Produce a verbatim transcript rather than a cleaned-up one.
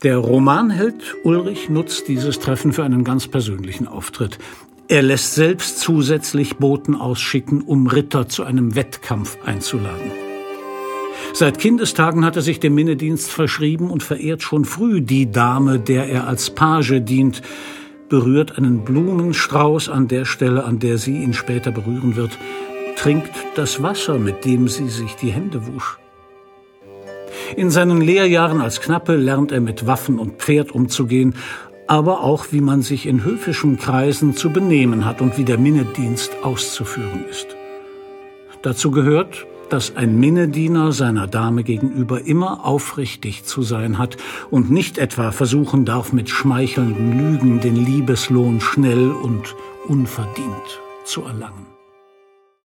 Der Romanheld Ulrich nutzt dieses Treffen für einen ganz persönlichen Auftritt. Er lässt selbst zusätzlich Boten ausschicken, um Ritter zu einem Wettkampf einzuladen. Seit Kindestagen hat er sich dem Minnedienst verschrieben und verehrt schon früh die Dame, der er als Page dient, berührt einen Blumenstrauß an der Stelle, an der sie ihn später berühren wird, trinkt das Wasser, mit dem sie sich die Hände wusch. In seinen Lehrjahren als Knappe lernt er mit Waffen und Pferd umzugehen, aber auch, wie man sich in höfischen Kreisen zu benehmen hat und wie der Minnedienst auszuführen ist. Dazu gehört, dass ein Minnediener seiner Dame gegenüber immer aufrichtig zu sein hat und nicht etwa versuchen darf, mit schmeichelnden Lügen den Liebeslohn schnell und unverdient zu erlangen.